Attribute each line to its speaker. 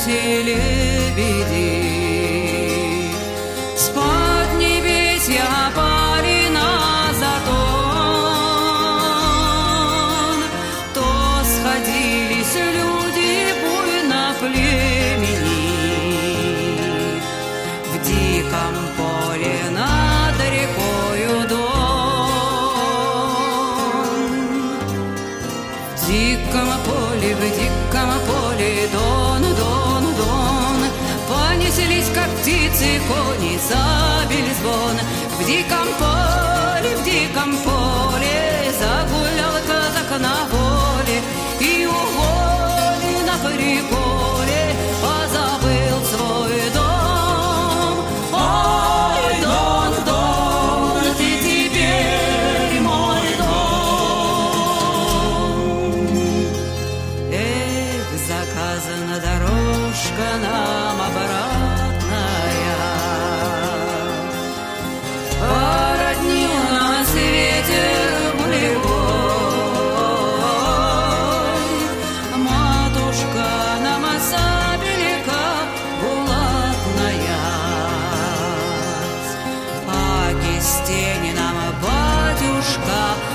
Speaker 1: гуси лебеди. С-под небес я пали на затон, то сходились люди буйно племени. В диком поле над рекою Дон, в диком поле Дон, Дон, Дон, понеслись, как птицы, кони, забили звон. В диком поле загулял казак на воле, и у воли на приколе позабыл свой дом. Ой, Дон, Дон, ты теперь мой дом. Эх, заказана дорожка нам обратная, породнил на свете гулевой. Матушка нам сабелька булатная, а кистень нам батюшка